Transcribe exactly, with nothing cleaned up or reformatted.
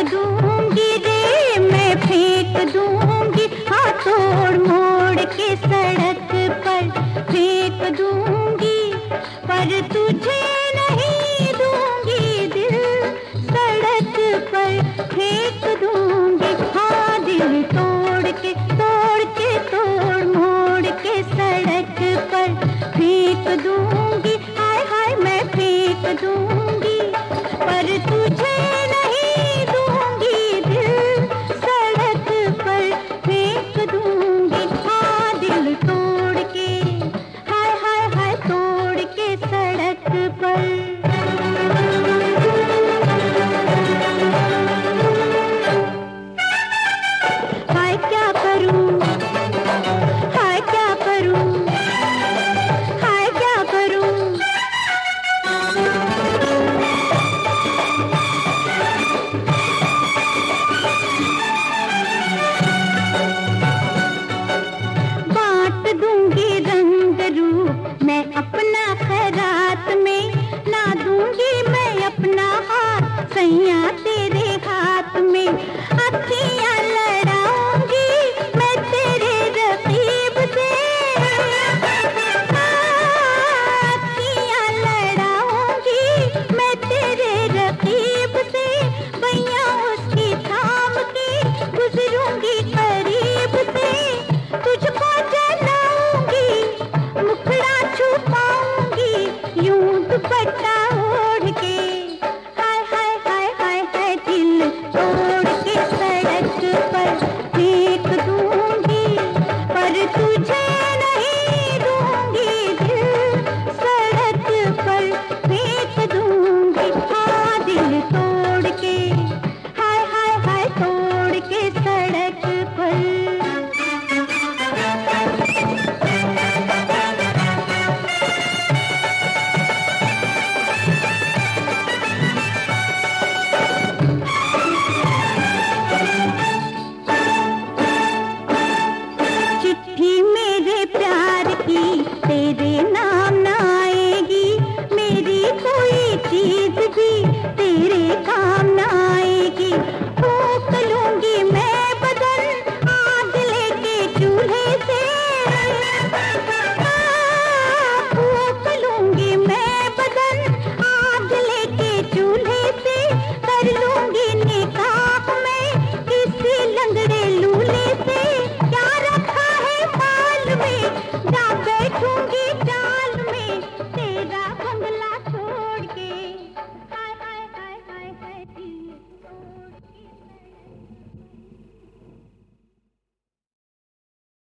दूंगी रे मैं फेंक दूंगी, हाँ तोड़ मोड़ के सड़क पर फेंक दूंगी, पर तुझे नहीं दूंगी दिल, सड़क पर फेंक दूंगी। हाँ दिल तोड़ के तोड़ के तोड़ मोड़ के सड़क पर फेंक दूंगी, हाय हाय मैं फेंक दूंगी, पर तुझे नहीं दूंगी दिल, सड़क पर फेंक दूंगी। हाँ दिल तोड़ के हाय हाय हाय तोड़ के सड़क पर। हाय क्या करूं, हाय क्या करूं, हाय क्या करूं। बांट दूंगी रंग रूप मैं अपना खैरात में, ना दूंगी मैं अपना हाथ सैया